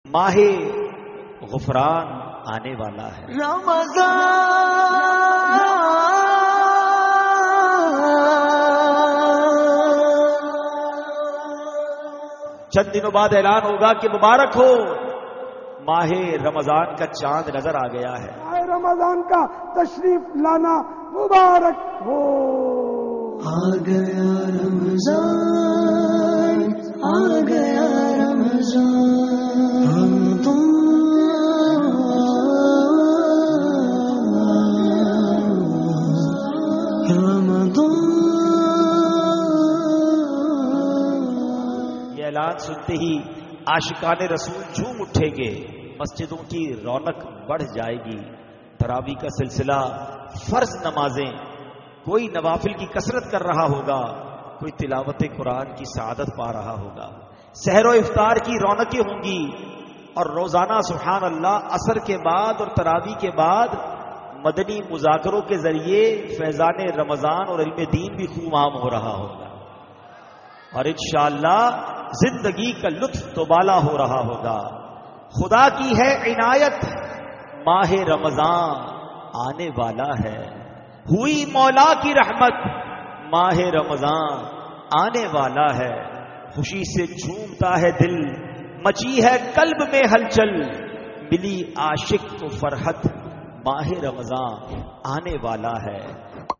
ماہ غفران آنے والا ہے. چند دنوں بعد اعلان ہوگا کہ مبارک ہو، ماہ رمضان کا چاند نظر آ گیا ہے. ماہ رمضان کا تشریف لانا مبارک ہو. آ گیا رمضان، آ گیا رمضان، ہم تم اعلان سنتے ہی عاشقان رسول جھوم اٹھیں گے، مسجدوں کی رونق بڑھ جائے گی. تراویح کا سلسلہ، فرض نمازیں، کوئی نوافل کی کثرت کر رہا ہوگا، کوئی تلاوت قرآن کی سعادت پا رہا ہوگا. سحر و افطار کی رونقیں ہوں گی، اور روزانہ سبحان اللہ عصر کے بعد اور تراویح کے بعد مدنی مذاکروں کے ذریعے فیضان رمضان اور علم دین بھی خوب عام ہو رہا ہوگا، اور انشاءاللہ زندگی کا لطف دوبالا ہو رہا ہوگا. خدا کی ہے عنایت، ماہ رمضان آنے والا ہے. ہوئی مولا کی رحمت، ماہ رمضان آنے والا ہے. خوشی سے جھومتا ہے دل، مچی ہے قلب میں ہلچل، ملی عاشق کو فرحت، ماہ رمضان آنے والا ہے.